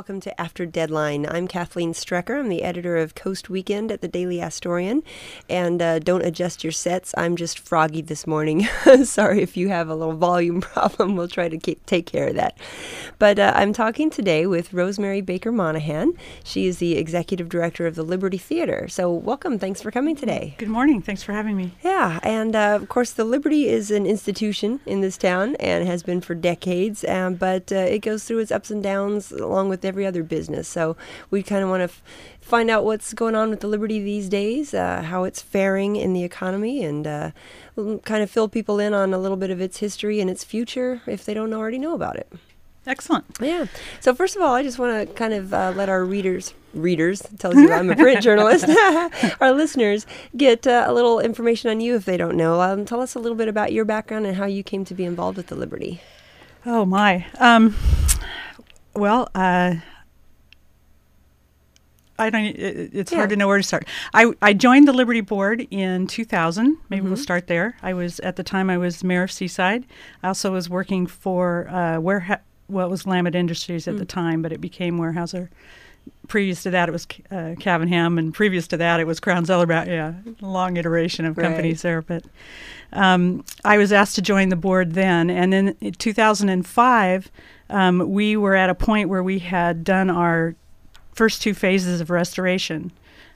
welcome to After Deadline. I'm Kathleen Strecker. I'm the editor of Coast Weekend at the Daily Astorian. And don't adjust your sets. I'm just froggy this morning. Sorry if you have a little volume problem. We'll try to take care of that. But I'm talking today with Rosemary Baker Monahan. She is the executive director of the Liberty Theater. So welcome. Thanks for coming today. Good morning. Thanks for having me. Yeah. And of course, the Liberty is an institution in this town and has been for decades. But it goes through its ups and downs along with every other business. So we kind of want to find out what's going on with the Liberty these days, how it's faring in the economy, and kind of fill people in on a little bit of its history and its future if they don't already know about it. Excellent. Yeah. So first of all, I just want to kind of let our readers tells you I'm a print journalist, our listeners get a little information on you if they don't know. Tell us a little bit about your background and how you came to be involved with the Liberty. Oh, my. It's hard to know where to start. I joined the Liberty Board in 2000. Maybe we'll start there. At the time I was mayor of Seaside. I also was working for what was Lamet Industries at the time, but it became Weyerhaeuser. Previous to that, it was Cavenham, and previous to that, it was Crown Zellerbach. Yeah, long iteration of companies there. But I was asked to join the board then, and then in 2005, we were at a point where we had done our first two phases of restoration.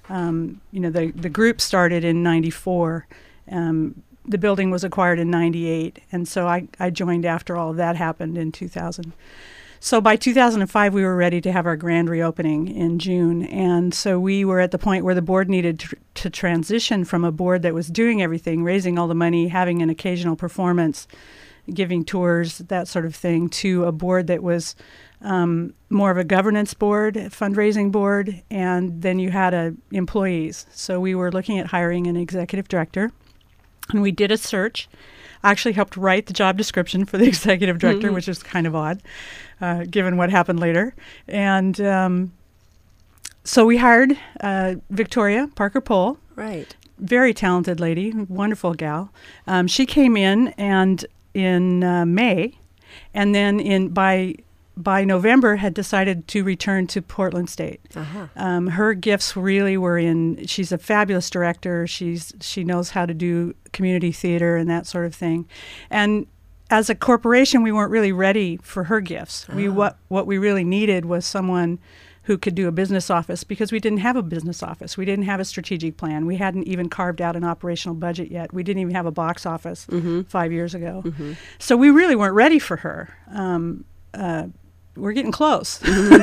The group started in '94. The building was acquired in '98, and so I joined after all of that happened in 2000. So by 2005, we were ready to have our grand reopening in June, and so we were at the point where the board needed to transition from a board that was doing everything, raising all the money, having an occasional performance, giving tours, that sort of thing, to a board that was more of a governance board, fundraising board, and then you had employees. So we were looking at hiring an executive director, and we did a search. I actually helped write the job description for the executive director, which is kind of odd, given what happened later. And so we hired Victoria Parker Pohl. Right. Very talented lady, wonderful gal. She came in in May, and then by November had decided to return to Portland State. Uh-huh. Her gifts really were she's a fabulous director. She knows how to do community theater and that sort of thing. And as a corporation, we weren't really ready for her gifts. Uh-huh. What we really needed was someone who could do a business office, because we didn't have a business office. We didn't have a strategic plan. We hadn't even carved out an operational budget yet. We didn't even have a box office 5 years ago. Mm-hmm. So we really weren't ready for her. We're getting close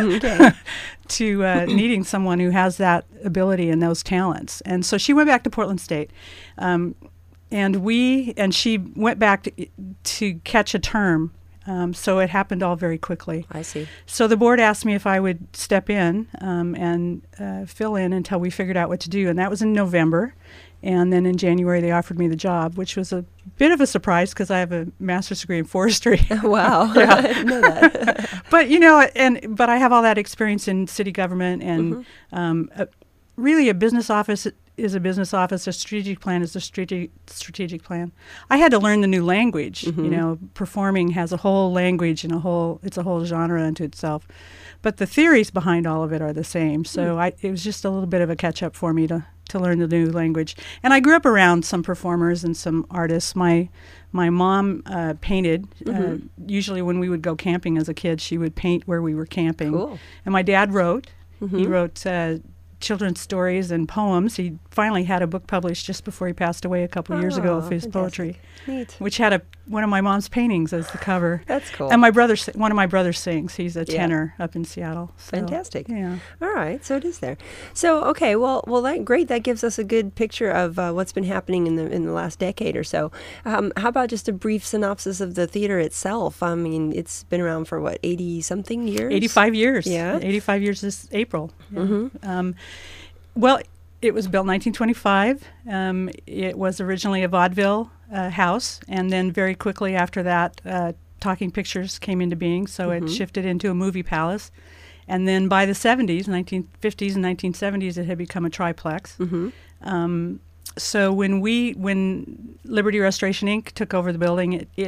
to needing someone who has that ability and those talents. And so she went back to Portland State, and she went back to catch a term. So it happened all very quickly. I see. So the board asked me if I would step in and fill in until we figured out what to do, and that was in November. And then in January, they offered me the job, which was a bit of a surprise because I have a master's degree in forestry. Wow. Yeah. I didn't know that. But I have all that experience in city government, and really a business office is a business office. A strategic plan is a strategic plan. I had to learn the new language. Performing has a whole language and it's a whole genre unto itself. But the theories behind all of it are the same. So it was just a little bit of a catch-up for me to learn the new language. And I grew up around some performers and some artists. My mom painted. Usually when we would go camping as a kid, she would paint where we were camping. Cool. And my dad wrote. He wrote children's stories and poems. He finally had a book published just before he passed away a couple of years ago of his poetry, which had one of my mom's paintings as the cover. That's cool. And one of my brothers sings. He's a tenor up in Seattle. So, fantastic. Yeah. All right. So it is there. So okay. Well, great. That gives us a good picture of what's been happening in the last decade or so. How about just a brief synopsis of the theater itself? I mean, it's been around for 80-something years. 85 years. Yeah. 85 years this April. Yeah. Well, it was built in 1925. It was originally a vaudeville house, and then very quickly after that, Talking Pictures came into being, so it shifted into a movie palace. And then by the 1950s and 1970s, it had become a triplex. So when Liberty Restoration Inc. took over the building, it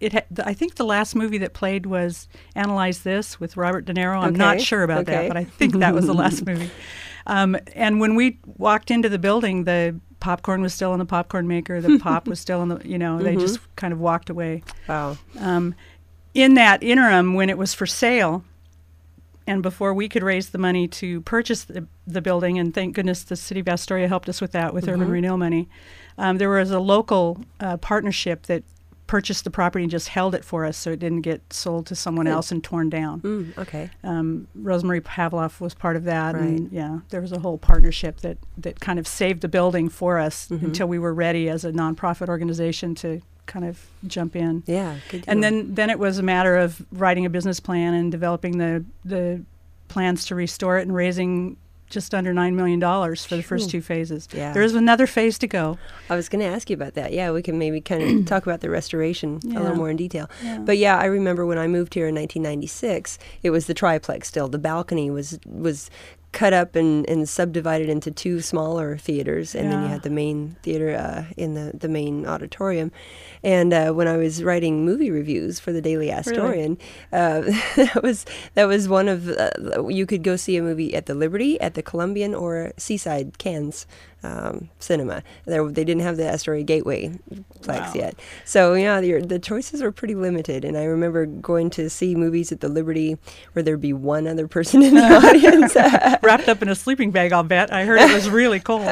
I think the last movie that played was Analyze This with Robert De Niro. I'm not sure about that, but I think that was the last movie. And when we walked into the building, the popcorn was still in the popcorn maker. The pop was still in the, they just kind of walked away. Wow. In that interim, when it was for sale, and before we could raise the money to purchase the building, and thank goodness the City of Astoria helped us with that with urban renewal money, there was a local partnership that purchased the property and just held it for us so it didn't get sold to someone else and torn down. Okay. Rosemary Pavloff was part of that. Right. And there was a whole partnership that kind of saved the building for us until we were ready as a nonprofit organization to kind of jump in. Yeah. Good deal. And then it was a matter of writing a business plan and developing the plans to restore it and raising just under $9 million for the first 2 phases. Yeah. There is another phase to go. I was going to ask you about that. Yeah, we can maybe kind of talk about the restoration a little more in detail. Yeah. But yeah, I remember when I moved here in 1996, it was the triplex still. The balcony was cut up and subdivided into 2 smaller theaters, and then you had the main theater in the main auditorium. And when I was writing movie reviews for the Daily Astorian, that was one of you could go see a movie at the Liberty, at the Columbian, or Seaside Cannes cinema. They didn't have the Astoria Gateway plex yet, so the choices were pretty limited. And I remember going to see movies at the Liberty where there'd be one other person in the audience. Wrapped up in a sleeping bag, I'll bet. I heard it was really cold.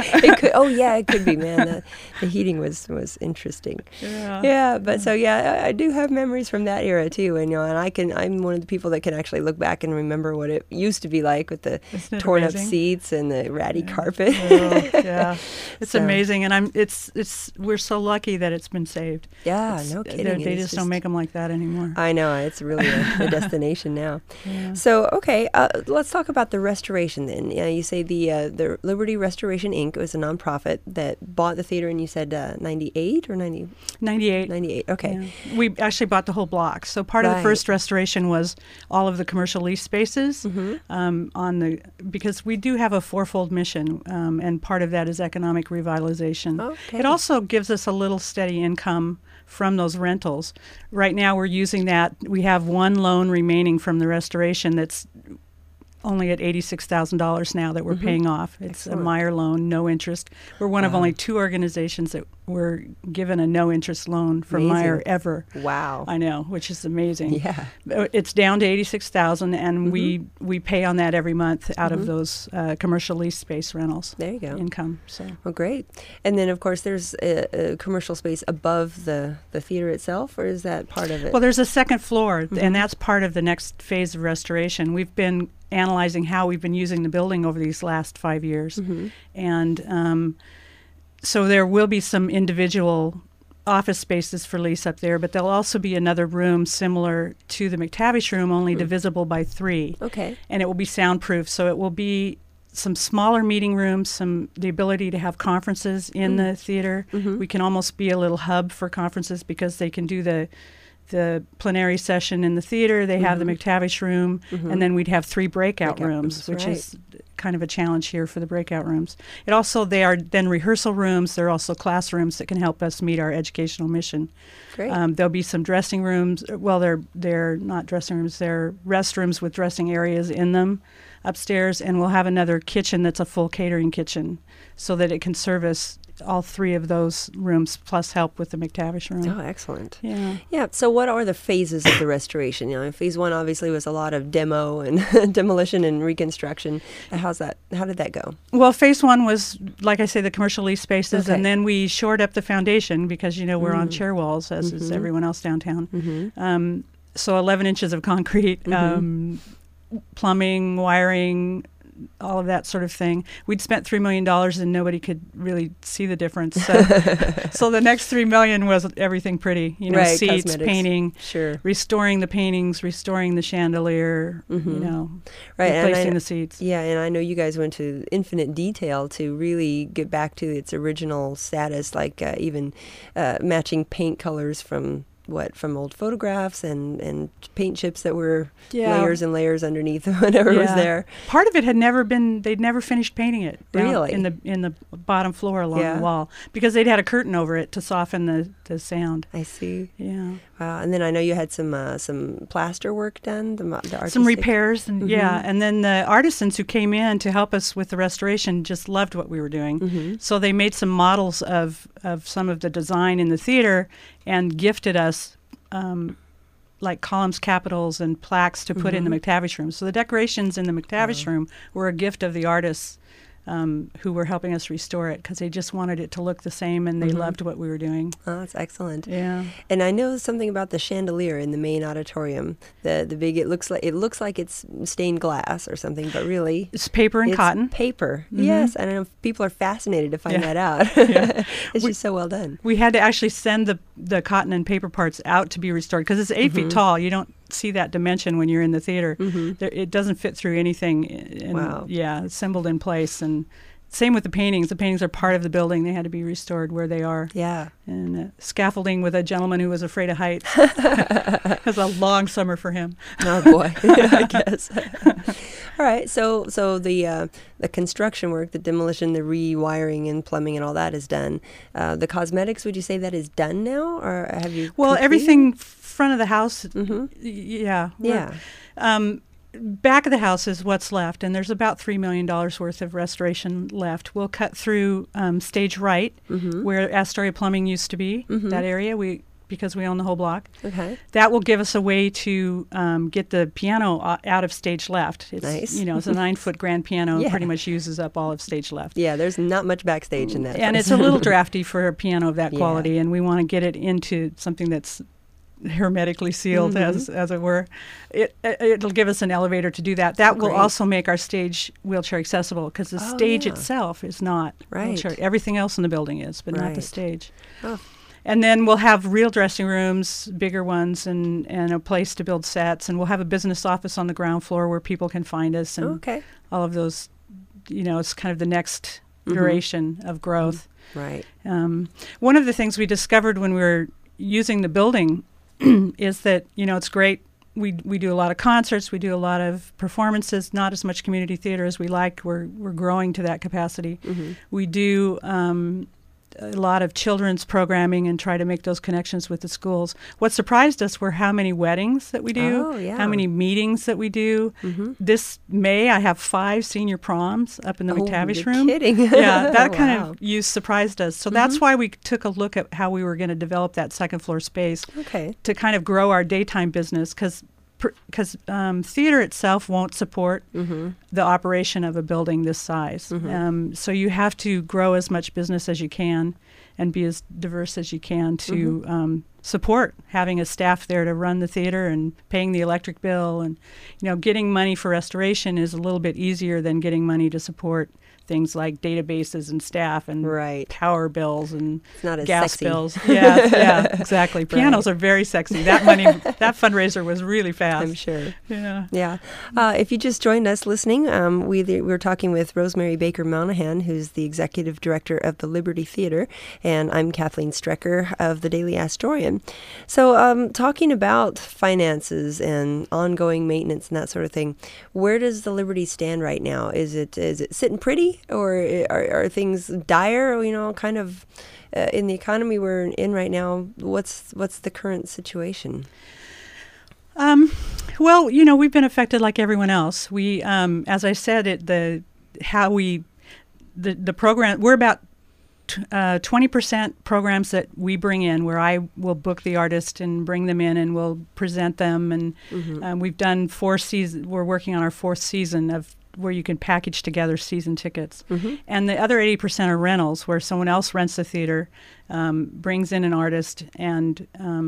It could be, man. The heating was interesting. But so I do have memories from that era too, and I'm one of the people that can actually look back and remember what it used to be like with the torn up seats and the ratty carpet. It's amazing, and we're so lucky that it's been saved. No kidding. They just don't make them like that anymore. I know, it's really a destination now. So let's talk about the restoration then. You say the Liberty Restoration Inc. was a nonprofit that bought the theater, and you said 98 or 90? 98. 98, okay. Yeah. We actually bought the whole block. So part of the first restoration was all of the commercial lease spaces because we do have a 4-fold mission, and part of that is economic revitalization. Okay. It also gives us a little steady income from those rentals. Right now we're using that. We have 1 loan remaining from the restoration that's only at $86,000 now that we're paying off. It's a Meyer loan, no interest. We're one of only 2 organizations that were given a no-interest loan from Meyer ever. Wow. I know, which is amazing. Yeah. It's down to $86,000, and we pay on that every month out of those commercial lease space rentals. There you go. Income. So. Well, great. And then, of course, there's a commercial space above the theater itself, or is that part of it? Well, there's a second floor, and that's part of the next phase of restoration. We've been analyzing how we've been using the building over these last 5 years. And so there will be some individual office spaces for lease up there, but there'll also be another room similar to the McTavish room, only divisible by 3. Okay. And it will be soundproof, so it will be some smaller meeting rooms, the ability to have conferences in the theater. We can almost be a little hub for conferences because they can do the plenary session in the theater. They have the McTavish room, and then we'd have 3 breakout rooms, which is kind of a challenge here for the breakout rooms. They are then rehearsal rooms. They're also classrooms that can help us meet our educational mission. Great. There'll be some dressing rooms. Well, they're not dressing rooms. They're restrooms with dressing areas in them upstairs, and we'll have another kitchen that's a full catering kitchen so that it can service all 3 of those rooms plus help with the McTavish room. Oh, excellent. Yeah. So what are the phases of the restoration? Phase 1 obviously was a lot of demo and demolition and reconstruction. How did that go? Well, phase 1 was, like I say, the commercial lease spaces, and then we shored up the foundation because, we're on chair walls, as is everyone else downtown. So 11 inches of concrete, plumbing, wiring, all of that sort of thing. We'd spent $3 million and nobody could really see the difference. So the next $3 million was everything pretty, seats, cosmetics. Painting, restoring the paintings, restoring the chandelier, replacing the seats. Yeah, and I know you guys went to infinite detail to really get back to its original status, like even matching paint colors from from old photographs and paint chips that were Yeah. layers and layers underneath whatever was there. Part of it had they'd never finished painting it down Really? in the bottom floor along Yeah. the wall, because they'd had a curtain over it to soften the sound. I see. Yeah. Wow. And then I know you had some plaster work done, the artistic. Some repairs, and Mhm. and then the artisans who came in to help us with the restoration just loved what we were doing. Mm-hmm. So they made some models of some of the design in the theater and gifted us like columns, capitals, and plaques to put in the McTavish room. So the decorations in the McTavish room were a gift of the artists who were helping us restore it, because they just wanted it to look the same, and they loved what we were doing. Oh, that's excellent. Yeah. And I know something about the chandelier in the main auditorium. The big, it looks like it's stained glass or something, but really It's paper and it's cotton. paper. Mhm. Yes, I don't know if people are fascinated to find Yeah. that out. Yeah. It's just so well done. We had to actually send the cotton and paper parts out to be restored, because it's 8 feet tall. You don't see that dimension when you're in the theater. It doesn't fit through anything. Wow. Yeah, it's assembled in place. And same with the paintings. The paintings are part of the building. They had to be restored where they are. Yeah. And scaffolding with a gentleman who was afraid of heights. It was a long summer for him. Oh boy, I guess. All right, so the construction work, the demolition, the rewiring, and plumbing, and all that is done. The cosmetics, would you say that is done now, or have you? Well, completed? everything front of the house, Mhm. yeah. Yeah. Back of the house is what's left, and there's about $3 million worth of restoration left. We'll cut through stage right, where Astoria Plumbing used to be, that area, because we own the whole block. Okay. That will give us a way to get the piano out of stage left. It's, Nice. it's a 9-foot grand piano. Yeah. Pretty much uses up all of stage left. Yeah, there's not much backstage in that. And place. it's a little drafty for a piano of that Yeah. quality, and we want to get it into something that's hermetically sealed, as it were. It'll give us an elevator to do that. That will Great. also make our stage wheelchair accessible, because the Oh, stage yeah. itself is not Right. wheelchair. Everything else in the building is, but not the Right. stage. Oh. And then we'll have real dressing rooms, bigger ones, and a place to build sets. And we'll have a business office on the ground floor where people can find us, and Okay. all of those. It's kind of the next iteration of growth. Right. One of the things we discovered when we were using the building is that, it's great. We do a lot of concerts. We do a lot of performances, not as much community theater as we like. We're growing to that capacity. We do a lot of children's programming and try to make those connections with the schools. What surprised us were how many weddings that we do, Oh, yeah. how many meetings that we do. This May, I have 5 senior proms up in the McTavish you're room. kidding. Yeah, that kind Wow. of use surprised us. So that's why we took a look at how we were going to develop that second floor space Okay. to kind of grow our daytime business, because theater itself won't support the operation of a building this size. So you have to grow as much business as you can and be as diverse as you can to support having a staff there to run the theater and paying the electric bill. And, getting money for restoration is a little bit easier than getting money to support things like databases and staff and Right. power bills and It's not as gas sexy. bills. Yeah, exactly. Pianos are very sexy. That that fundraiser was really fast. I'm sure. Yeah. Yeah. If you just joined us listening, we were talking with Rosemary Baker Monahan, who's the executive director of the Liberty Theater, and I'm Kathleen Strecker of the Daily Astorian. So, talking about finances and ongoing maintenance and that sort of thing, where does the Liberty stand right now? Is it sitting pretty, or are things dire? Kind of in the economy we're in right now. What's the current situation? Well, we've been affected like everyone else. We, as I said, the program, we're about 20% programs that we bring in, where I will book the artist and bring them in and we'll present them. And we've done 4 seasons. We're working on our 4th season of where you can package together season tickets. And the other 80% are rentals, where someone else rents the theater, brings in an artist, and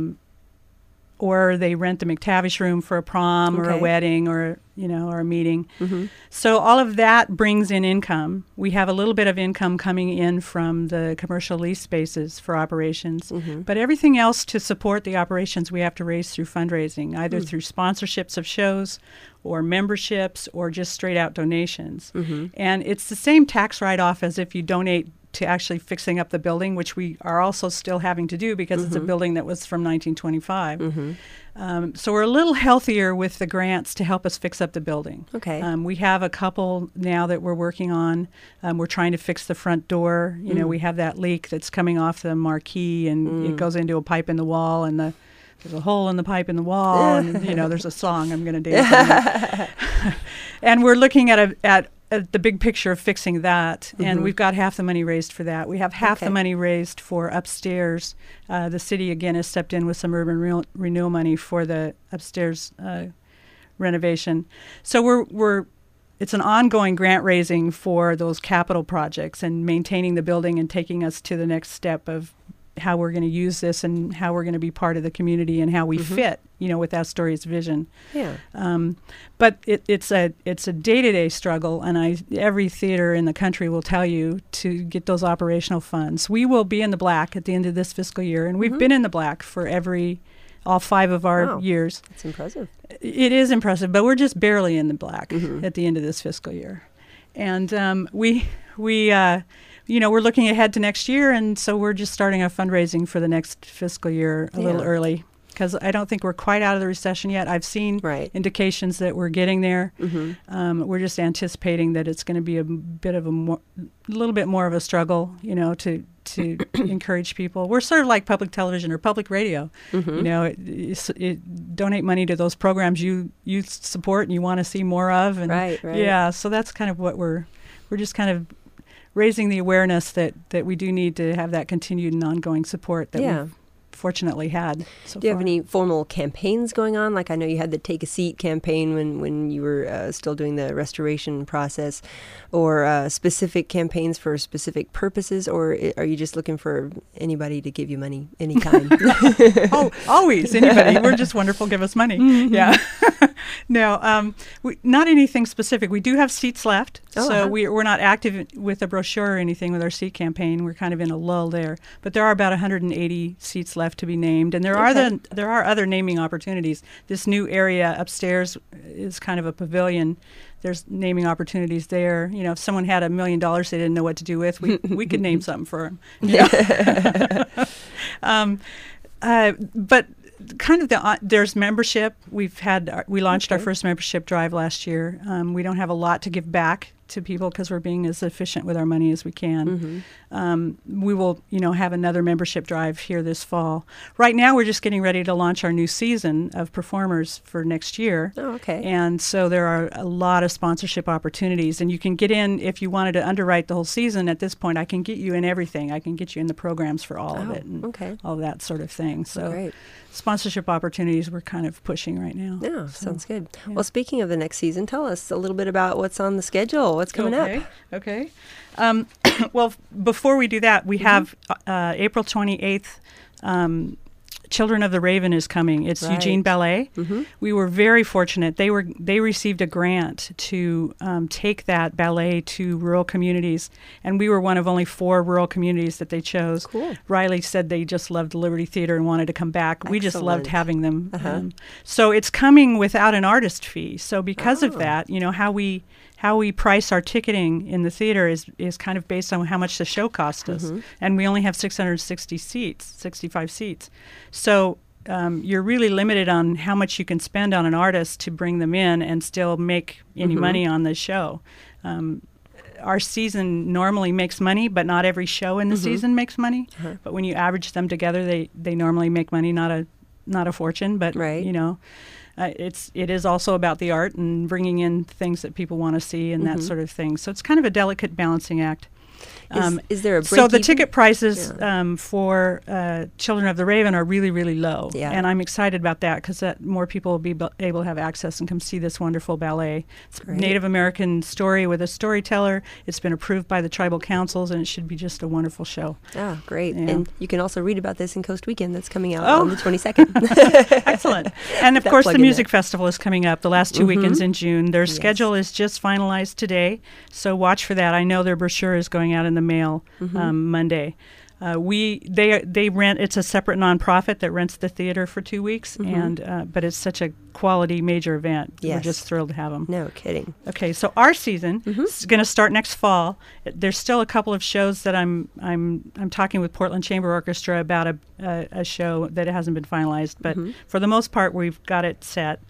or they rent the McTavish room for a prom or a Okay. wedding or a meeting. So all of that brings in income. We have a little bit of income coming in from the commercial lease spaces for operations, but everything else to support the operations we have to raise through fundraising, either through sponsorships of shows or memberships or just straight out donations. And it's the same tax write-off as if you donate to actually fixing up the building, which we are also still having to do because it's a building that was from 1925. So we're a little healthier with the grants to help us fix up the building. Okay. We have a couple now that we're working on. We're trying to fix the front door. You know, we have that leak that's coming off the marquee, and it goes into a pipe in the wall, and there's a hole in the pipe in the wall, and there's a song I'm going to dance. And we're looking at the big picture of fixing that, and we've got half the money raised for that. We have half the money raised for upstairs. The city again has stepped in with some urban renewal money for the upstairs renovation. So it's an ongoing grant raising for those capital projects and maintaining the building and taking us to the next step of how we're going to use this and how we're going to be part of the community and how we fit, with Astoria's vision. Yeah. But it's a day-to-day struggle, and every theater in the country will tell you to get those operational funds. We will be in the black at the end of this fiscal year, and we've been in the black for all 5 of our years. That's impressive. It is impressive, but we're just barely in the black at the end of this fiscal year. And we're looking ahead to next year, and so we're just starting our fundraising for the next fiscal year a little early, because I don't think we're quite out of the recession yet. I've seen indications that we're getting there. We're just anticipating that it's going to be a little bit more of a struggle, to encourage people. We're sort of like public television or public radio. Donate money to those programs you support and you want to see more of. And right. Yeah, so that's kind of what we're just kind of raising the awareness that we do need to have that continued and ongoing support that we've fortunately had so far. Do you have any formal campaigns going on? Like I know you had the Take a Seat campaign when you were still doing the restoration process, or specific campaigns for specific purposes, or are you just looking for anybody to give you money, any kind? Oh, always, anybody. We're just wonderful, give us money. Yeah. No, not anything specific. We do have seats left, so we're not active with a brochure or anything with our seat campaign. We're kind of in a lull there. But there are about 180 seats left to be named, and there are other naming opportunities. This new area upstairs is kind of a pavilion. There's naming opportunities there. If someone had $1 million they didn't know what to do with, we could name something for them. But kind of there's membership. We launched our first membership drive last year. We don't have a lot to give back to people because we're being as efficient with our money as we can. We will, have another membership drive here this fall. Right now, we're just getting ready to launch our new season of performers for next year. Oh, okay. And so there are a lot of sponsorship opportunities, and you can get in if you wanted to underwrite the whole season. At this point, I can get you in everything. I can get you in the programs for all of it and all that sort of thing. So. Great. Sponsorship opportunities we're kind of pushing right now. Yeah, sounds good. Yeah. Well, speaking of the next season, tell us a little bit about what's on the schedule, what's coming up. Okay. Well, before we do that, we have April 28th, Children of the Raven is coming. It's Eugene Ballet. We were very fortunate. They received a grant to take that ballet to rural communities, and we were one of only 4 rural communities that they chose. Cool. Riley said they just loved the Liberty Theater and wanted to come back. Excellent. We just loved having them. So it's coming without an artist fee. So because of that, how we price our ticketing in the theater is kind of based on how much the show cost us. And we only have 65 seats. So you're really limited on how much you can spend on an artist to bring them in and still make any money on the show. Our season normally makes money, but not every show in the season makes money. But when you average them together, they normally make money, not a fortune, but it is also about the art and bringing in things that people want to see and that sort of thing. So it's kind of a delicate balancing act. Is there a break So the ticket prices for Children of the Raven are really, really low. Yeah. And I'm excited about that because more people will be able to have access and come see this wonderful ballet. It's a Native American story with a storyteller. It's been approved by the tribal councils, and it should be just a wonderful show. Ah, great. Yeah. And you can also read about this in Coast Weekend that's coming out on the 22nd. Excellent. And, of course, the music festival is coming up the last 2 weekends in June. Their schedule is just finalized today, so watch for that. I know their brochure is going out in the mail Monday. They rent. It's a separate nonprofit that rents the theater for 2 weeks, and but it's such a quality major event. Yes. We're just thrilled to have them. No kidding. Okay, so our season is going to start next fall. There's still a couple of shows that I'm talking with Portland Chamber Orchestra about a show that hasn't been finalized, but for the most part, we've got it set.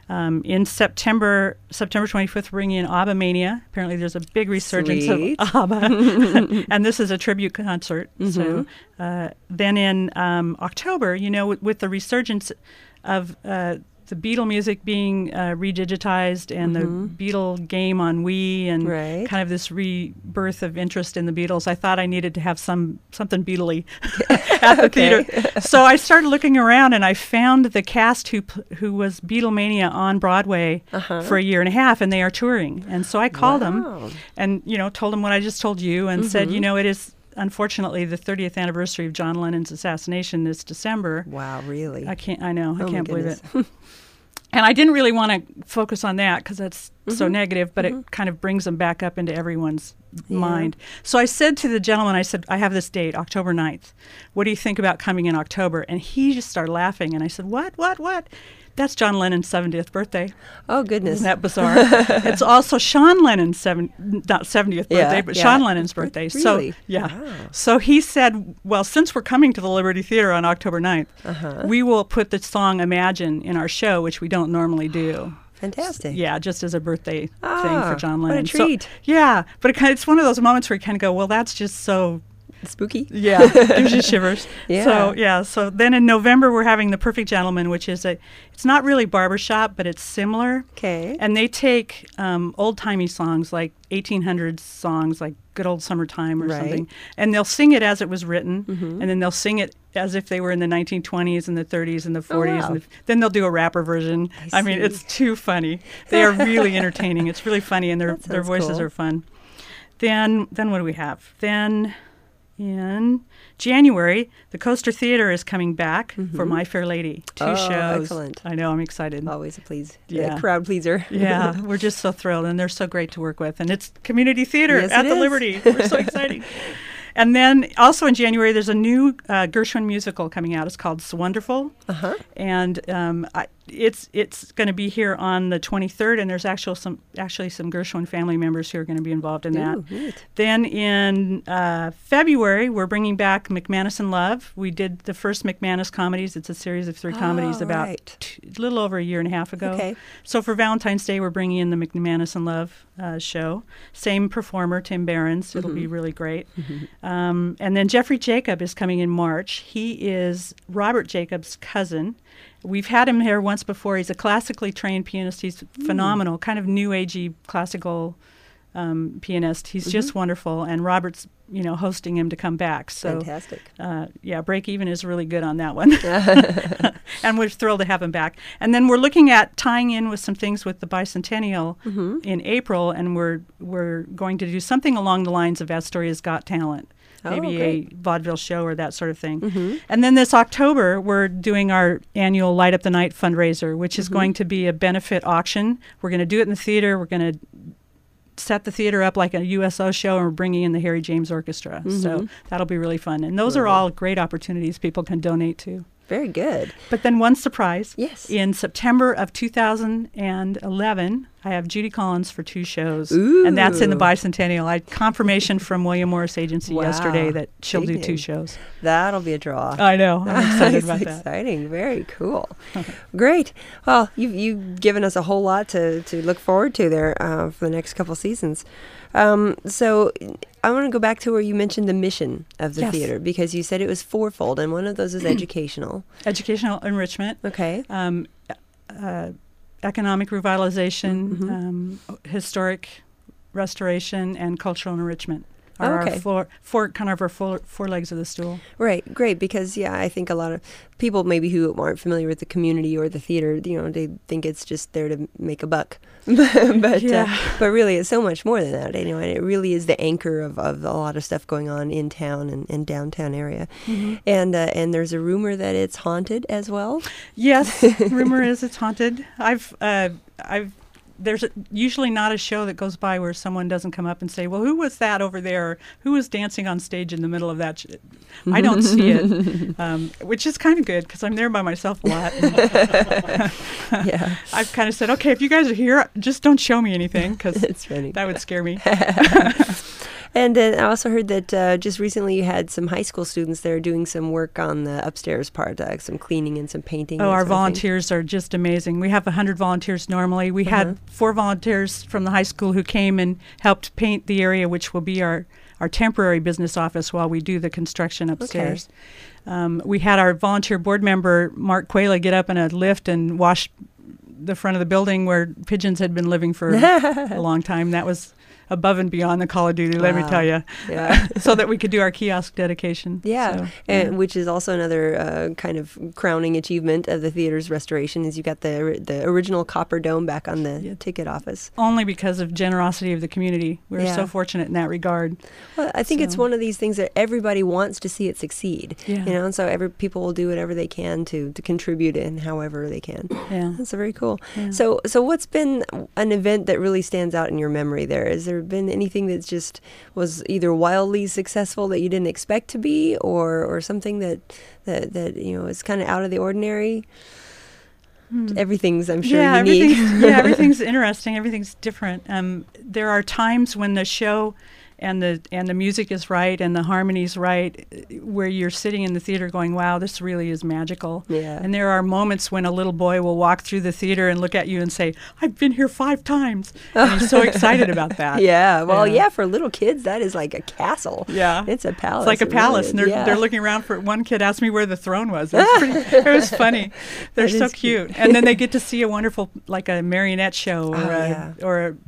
In September 25th, we're bringing in ABBA Mania. Apparently, there's a big resurgence of ABBA, and this is a tribute concert. So, then in October, with the resurgence of the Beatle music being redigitized and the Beatle game on Wii and kind of this rebirth of interest in the Beatles, I thought I needed to have something Beatle-y at the theater. So I started looking around and I found the cast who was Beatlemania on Broadway for a year and a half, and they are touring. And so I called them and told them what I just told you and said, it is unfortunately the 30th anniversary of John Lennon's assassination this December. Wow, really? I can't believe it. And I didn't really want to focus on that because that's so negative, but it kind of brings them back up into everyone's mind. So I said to the gentleman, I have this date, October 9th. What do you think about coming in October? And he just started laughing. And I said, what? That's John Lennon's 70th birthday. Oh, goodness. Isn't that bizarre? It's also Sean Lennon's not 70th birthday, but Sean Lennon's birthday. Really? So, yeah. Wow. So he said, well, since we're coming to the Liberty Theater on October 9th, we will put the song Imagine in our show, which we don't normally do. Fantastic. Yeah, just as a birthday thing for John Lennon. What a treat. So, yeah, but it's one of those moments where you kind of go, well, that's just so spooky. Yeah, gives you shivers. Yeah. So then in November we're having The Perfect Gentleman, which is it's not really barbershop, but it's similar. Okay. And they take old-timey songs, like 1800s songs, like Good Old Summertime or something, and they'll sing it as it was written, and then they'll sing it as if they were in the 1920s and the 30s and the 40s. Oh, wow. And then they'll do a rapper version. I mean, it's too funny. They are really entertaining. It's really funny, and their voices are fun. Then what do we have? Then in January, the Coaster Theater is coming back for My Fair Lady. 2 shows. Excellent. I know, I'm excited. Always a crowd pleaser. Yeah, we're just so thrilled, and they're so great to work with. And it's community theater at the Liberty. We're so exciting. And then also in January, there's a new Gershwin musical coming out. It's called Swonderful. And it's going to be here on the 23rd, and there's actually some Gershwin family members who are going to be involved in that. Neat. Then in February, we're bringing back McManus in Love. We did the first McManus comedies. It's a series of 3 comedies about a little over a year and a half ago. Okay. So for Valentine's Day, we're bringing in the McManus in Love show. Same performer, Tim Behrens. It'll be really great. And then Jeffrey Jacob is coming in March. He is Robert Jacob's cousin. We've had him here once before. He's a classically trained pianist. He's phenomenal, kind of new agey classical pianist. He's just wonderful, and Robert's hosting him to come back. So fantastic. Break Even is really good on that one, and we're thrilled to have him back. And then we're looking at tying in with some things with the bicentennial in April, and we're going to do something along the lines of Astoria's Got Talent. Maybe a vaudeville show or that sort of thing. And then this October, we're doing our annual Light Up the Night fundraiser, which is going to be a benefit auction. We're going to do it in the theater. We're going to set the theater up like a USO show, and we're bringing in the Harry James Orchestra. So that'll be really fun. And those are all great opportunities people can donate to. Very good. But then one surprise. Yes. In September of 2011, I have Judy Collins for 2 shows. Ooh. And that's in the bicentennial. I had confirmation from William Morris Agency yesterday that she'll do 2 shows. That'll be a draw. I know. I'm excited about that. Exciting. Very cool. Great. Well, you've given us a whole lot to look forward to there for the next couple seasons. So I want to go back to where you mentioned the mission of the theater, because you said it was 4-fold, and one of those is educational. Educational enrichment. Okay. Economic revitalization, historic restoration, and cultural enrichment are our four legs of the stool. Right, great, because I think a lot of people maybe who aren't familiar with the community or the theater, they think it's just there to make a buck, but really it's so much more than that. And it really is the anchor of a lot of stuff going on in town and downtown area. And there's a rumor that it's haunted as well. Yes, rumor is it's haunted. I've there's usually not a show that goes by where someone doesn't come up and say, well, who was that over there? Or who was dancing on stage in the middle of that? I don't see it, which is kind of good because I'm there by myself a lot. Yeah. I've kind of said, okay, if you guys are here, just don't show me anything because that would scare me. And then I also heard that just recently you had some high school students there doing some work on the upstairs part, some cleaning and some painting. Oh, our volunteers are just amazing. We have 100 volunteers normally. We had 4 volunteers from the high school who came and helped paint the area, which will be our temporary business office while we do the construction upstairs. Okay. We had our volunteer board member, Mark Quayla, get up in a lift and wash the front of the building where pigeons had been living for a long time. That was above and beyond the Call of Duty, let me tell you. Yeah. So that we could do our kiosk dedication. Yeah, so, and which is also another kind of crowning achievement of the theater's restoration is you got the original copper dome back on the ticket office. Only because of generosity of the community. We're so fortunate in that regard. Well, I think it's one of these things that everybody wants to see it succeed. Yeah. You know, and so people will do whatever they can to contribute in however they can. Yeah. That's very cool. Yeah. So what's been an event that really stands out in your memory there? Is there been anything that just was either wildly successful that you didn't expect to be, or something that you know is kind of out of the ordinary? Everything's, I'm sure, unique. Everything's interesting. Everything's different. There are times when the show and the music is right and the harmony's right, where you're sitting in the theater going, wow, this really is magical. Yeah. And there are moments when a little boy will walk through the theater and look at you and say, I've been here 5 times. And he's so excited about that. Yeah. Well, for little kids, that is like a castle. Yeah. It's a palace. It's like a palace. Really, and they're looking around for, one kid asked me where the throne was. It was funny. They're so cute. And then they get to see a wonderful, like a marionette show or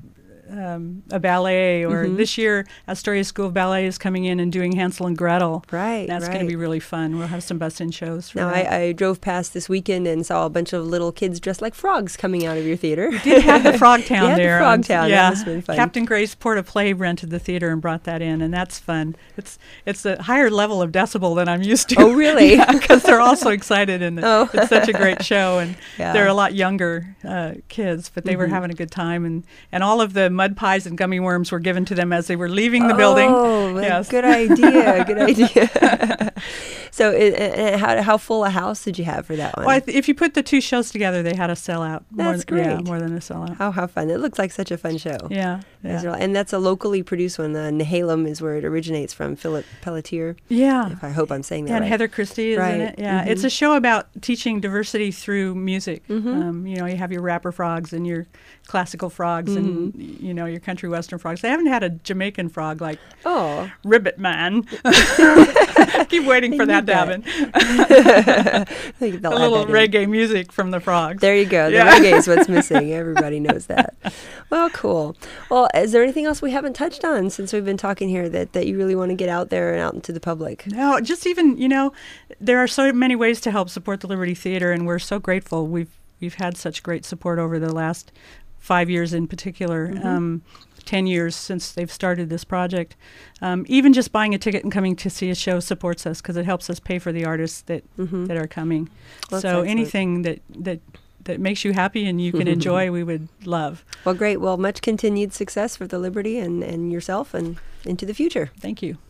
a ballet, or this year Astoria School of Ballet is coming in and doing Hansel and Gretel. Right, that's going to be really fun. We'll have some bus-in shows for that. I drove past this weekend and saw a bunch of little kids dressed like frogs coming out of your theater. We did have the Frog Town there. The Frog Town. Yeah, that must have been fun. Captain Gray's Port of Play rented the theater and brought that in, and that's fun. It's a higher level of decibel than I'm used to. Oh, really? Because they're all so excited, and it's such a great show, and they're a lot younger kids, but they were having a good time, and all of the mud pies and gummy worms were given to them as they were leaving the building. Oh, yes. Good idea. Good idea. So how full a house did you have for that one? Well, if you put the 2 shows together, they had a sellout. That's great. Yeah, more than a sellout. How fun. It looks like such a fun show. Yeah. And that's a locally produced one. Nehalem is where it originates from, Philip Pelletier. Yeah. I hope I'm saying that right. And Heather Christie is in it. Yeah. It's a show about teaching diversity through music. You have your rapper frogs and your classical frogs and, your country western frogs. They haven't had a Jamaican frog like Ribbit Man. Keep waiting for that to happen. A little reggae music from the frogs. There you go. The reggae is what's missing. Everybody knows that. Well, cool. Well, is there anything else we haven't touched on since we've been talking here that you really want to get out there and out into the public? No, just even, there are so many ways to help support the Liberty Theater, and we're so grateful. We've had such great support over the last 5 years in particular. 10 years since they've started this project. Even just buying a ticket and coming to see a show supports us because it helps us pay for the artists that are coming. Well, so anything that makes you happy and you can enjoy, we would love. Well, great. Well, much continued success for the Liberty and yourself and into the future. Thank you.